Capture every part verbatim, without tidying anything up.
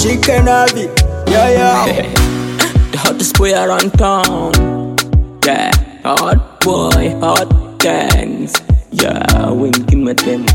she can have it. Yeah, yeah. The hottest boy around town. Yeah, hot boy, hot things. Yeah, winking with them.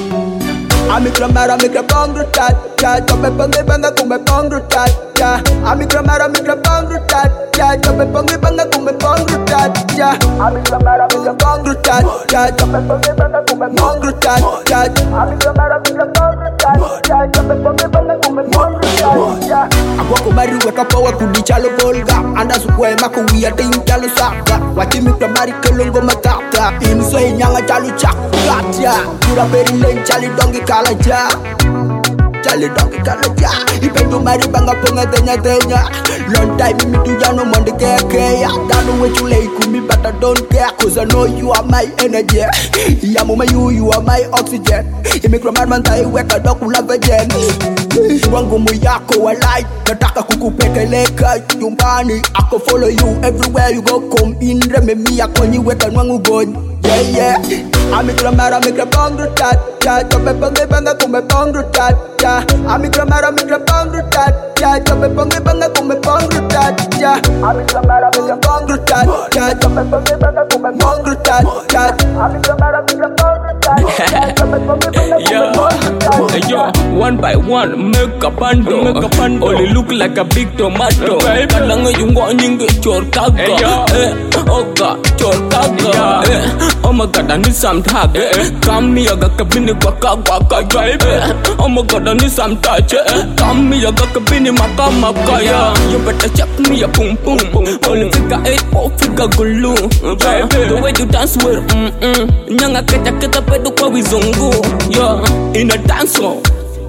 Ami kramara mi krapang rutat, ja chope pangi banga kume pang rutat, ja. Ami kramara mi krapang rutat, ja chope pangi banga kume pang rutat, ja. Ami kramara mi krapang rutat, ja chope pangi banga kume pang rutat, ja. Ami kramara mi krapang rutat, ja chope pangi banga kume pang rutat, ja. Aku aku mari weka pawa kudi chalo bolga, anda sukwe maku wia ting chalo saka, wachi mi kramari kelongo matata, insoi nyanga chalo chaklat, ja. Pura peri len chali dongi kala ja, chali dongi kala ja. Ipendu mari banga ponga tenya tenya. Long time me tu ya no monde care care. Don't know what you like me but I don't care, cause I know you are my energy. Ya mama you you are my oxygen. Ime kramar mantai weka dokula vejen. Wangu mu yako walai, nataka kukupeleka nyumbani. Ako follow you everywhere you go, come in reme mi yako niweka nwangu goni. Yeah, yeah. Ami kramara mi krapang rutat, ja chope pangi banga kume pang rutat, ja. Ami kramara mi krapang rutat, ja chope pangi banga kume pang rutat, ja. Ami kramara mi krapang rutat, ja chope pangi banga kume pang rutat, ja. Ami kramara mi krapang rutat, ja chope pangi banga kume pang rutat, yo, one by one, make a bando, make a bando. Only look like a big tomato. Kalanga yung wanying chorkaga, eh, oga chorkaga, eh. Oh my God, I need some tag. Come me, I got a bini waka waka drive. Oh my God, I need some touch. Come me, I got a bini maka maka ya. You better check me a boom boom boom. Only figure eight, oh figure gulu. The way you dance with mm mm. Nyanga keta keta pedu kwa wizungu. Yeah, in a dance hall,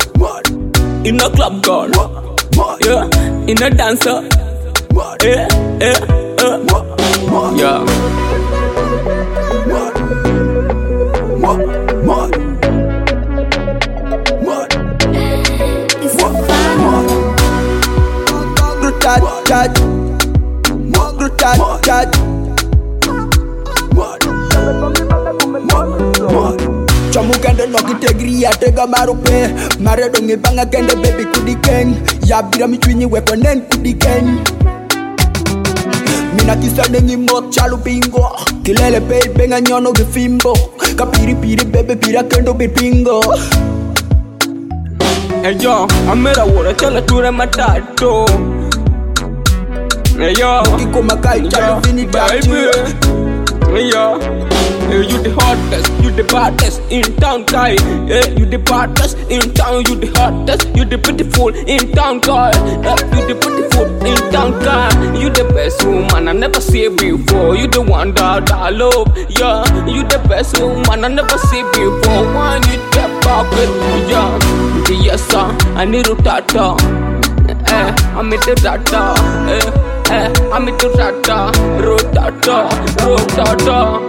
in a club girl. Yeah, in a dancer. Yeah, yeah, yeah. Yeah. Chamu kende noki tegri ya tega marupe. Mare donge banga kende baby kudi keng. Ya bira michwinyi wepo nen kudi keng. Mina kisa nengi mot chalu bingo. Kilele baby benga nyono gifimbo. Kapiri piri baby pira kendo bipingo. Hey yo, amera wora chala ture matato. Hey yo, Kiko makai chalu vini baby. Hey yo, hey, you the hottest, you the baddest in town, guy. Hey, you the baddest in town, you the hottest, you the beautiful in town, guy. Hey, you the beautiful in town, guy. You the best woman I never see before. You the one that I love, yeah. You the best woman I never see before. When you get back with me, yeah. Yes sir, I need to tata. Eh, I'm in the tata. Eh, eh, I'm in the tata. Rotata, rotata.